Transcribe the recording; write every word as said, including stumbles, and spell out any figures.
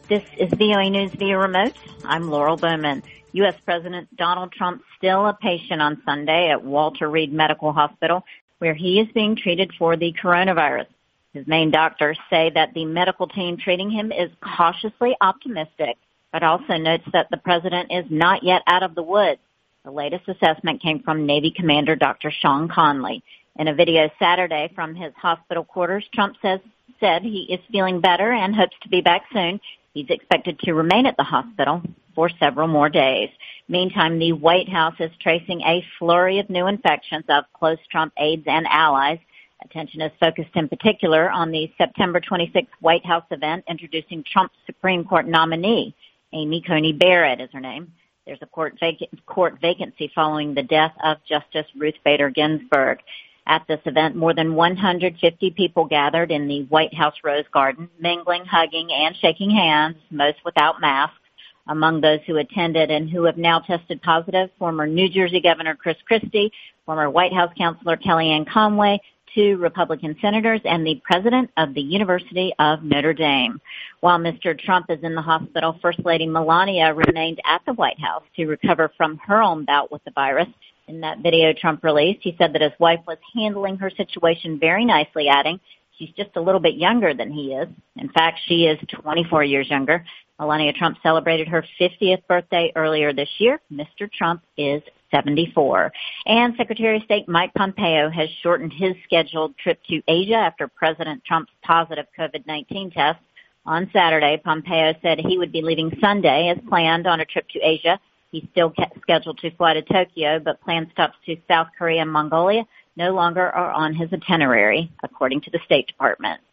This is V O A News via remote. I'm Laurel Bowman. U S President Donald Trump still a patient on Sunday at Walter Reed Medical Hospital, where he is being treated for the coronavirus. His main doctors say that the medical team treating him is cautiously optimistic, but also notes that the president is not yet out of the woods. The latest assessment came from Navy Commander Doctor Sean Conley. In a video Saturday from his hospital quarters, Trump says said he is feeling better and hopes to be back soon. He's expected to remain at the hospital for several more days. Meantime, the White House is tracing a flurry of new infections of close Trump aides and allies. Attention is focused in particular on the September twenty-sixth White House event introducing Trump's Supreme Court nominee. Amy Coney Barrett is her name. There's a court, vac- court vacancy following the death of Justice Ruth Bader Ginsburg. At this event, more than one hundred fifty people gathered in the White House Rose Garden, mingling, hugging, and shaking hands, most without masks. Among those who attended and who have now tested positive, former New Jersey Governor Chris Christie, former White House Counselor Kellyanne Conway, two Republican senators, and the president of the University of Notre Dame. While Mister Trump is in the hospital, First Lady Melania remained at the White House to recover from her own bout with the virus. In that video Trump released, he said that his wife was handling her situation very nicely, adding, she's just a little bit younger than he is. In fact, she is twenty-four years younger. Melania Trump celebrated her fiftieth birthday earlier this year. Mister Trump is seventy-four. And Secretary of State Mike Pompeo has shortened his scheduled trip to Asia after President Trump's positive COVID nineteen test. On Saturday, Pompeo said he would be leaving Sunday as planned on a trip to Asia. He's still scheduled to fly to Tokyo, but planned stops to South Korea and Mongolia no longer are on his itinerary, according to the State Department.